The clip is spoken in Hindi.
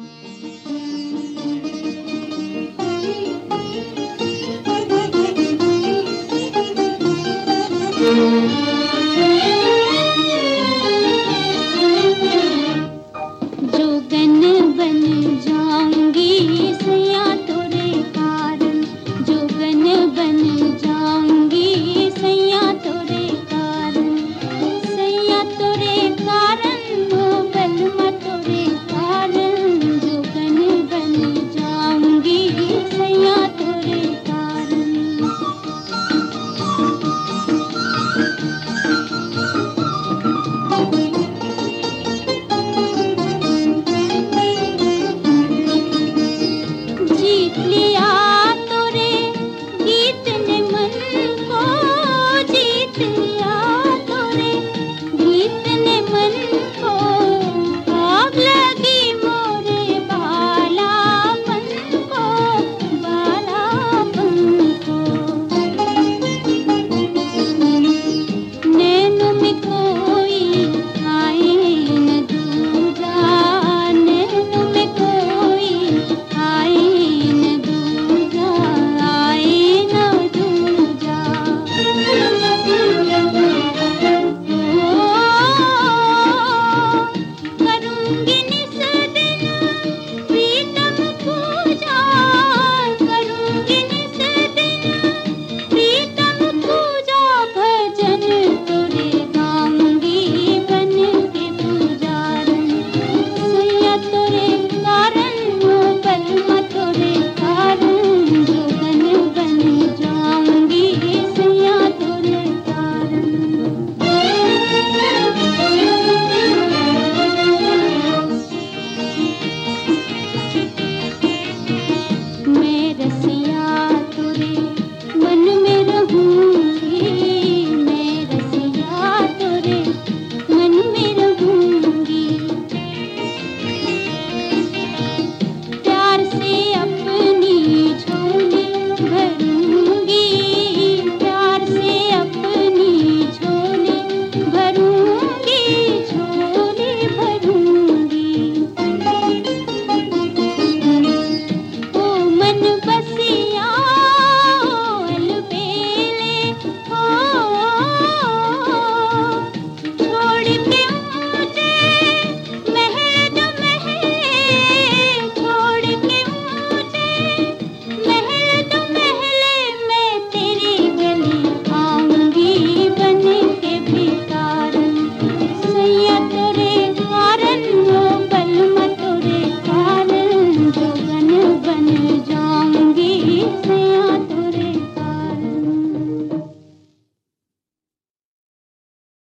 जोगन बन जाऊंगी सैया तोरे कारण, जोगन बन जाऊंगी सैया तोरे कारण, सैया तोरे कारण ओ बलमा तोरे कारण, जोगन बन जाऊंगी सैया तोरे कारण। जीत लिया तोरे गीत ने मन को, जीत लिया तोरे गीत ने मन को, आग लगी मोरे बालापन को, बालापन को। नैनों में कोई आए न दूजा, नैनों में कोई आए न दूजा, आए न दूजा। ओ, करूंगी